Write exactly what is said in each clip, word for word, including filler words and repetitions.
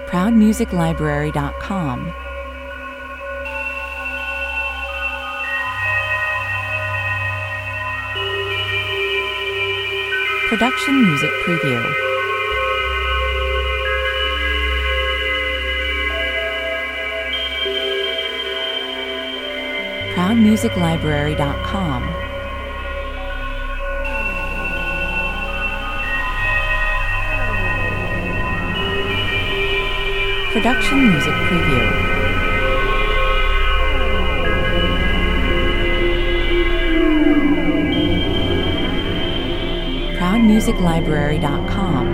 proud music library dot com. Production Music Preview. proud music library dot com. Production Music Preview. proud music library dot com.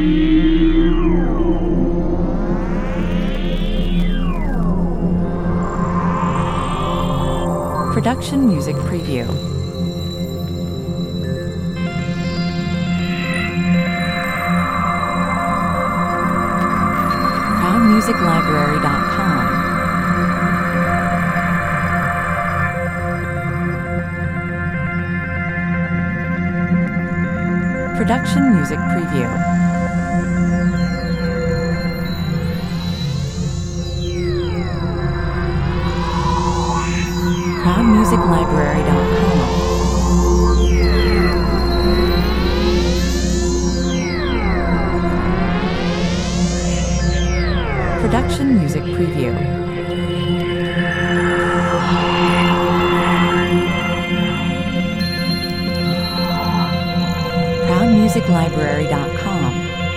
Production Music Preview. proud music library dot com. Production Music Preview. proud music library dot com. Production Music Preview. proud music library dot com.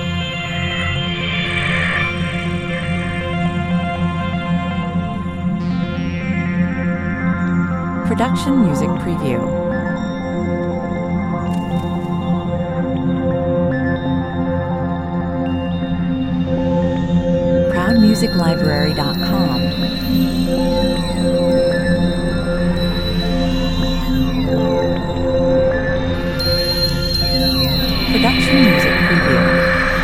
Production Music Preview. proud music library dot com. Production Music Preview.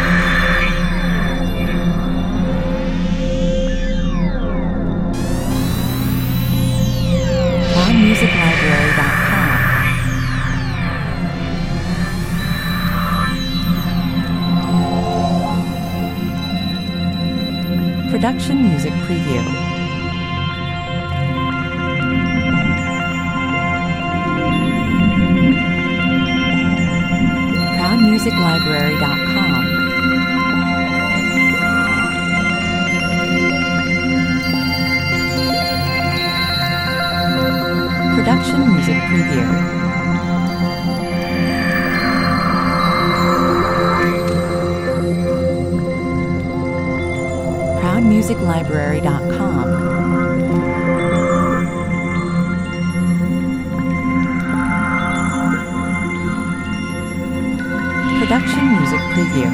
proud music library dot com. Production Music Preview. proud music library dot com. Production Music Preview. proud music library dot com. Production Music Preview.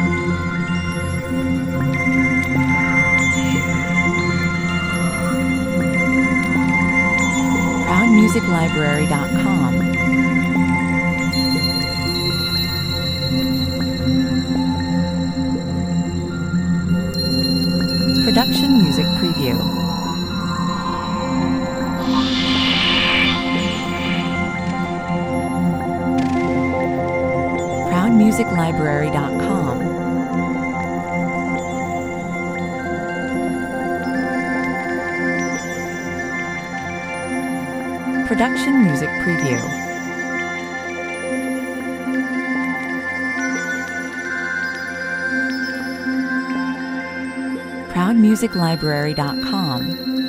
proud music library dot com. Production Music Preview. proud music library dot com. Production Music Preview. proud music library dot com.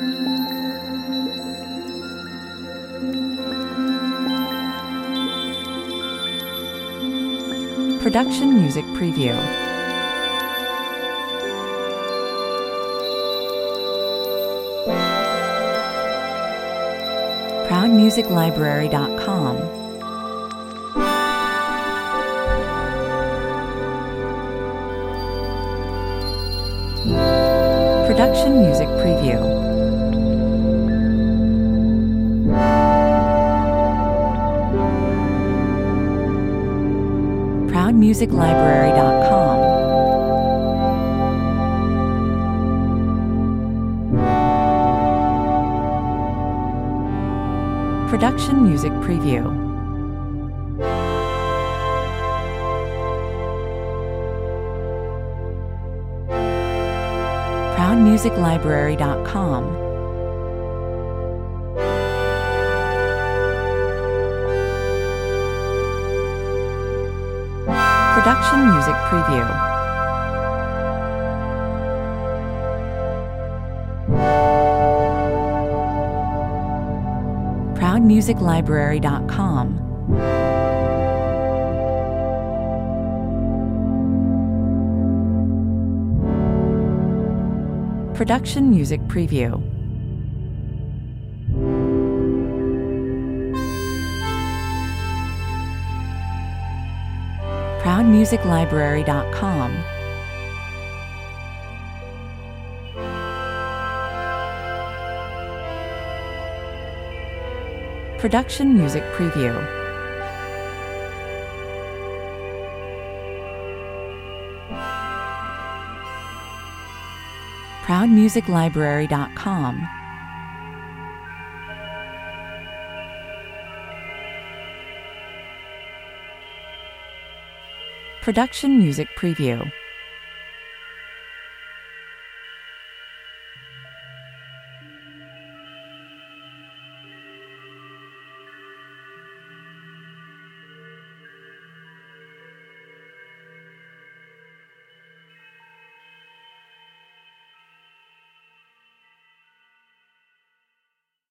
Production Music Preview. proud music library dot com. Production Music Preview. proud music library dot com. Production Music Preview. proud music library dot com. Production Music Preview. proud music library dot com. Production Music Preview. proud music library dot com. Production Music Preview. proud music library dot com. Production Music Preview.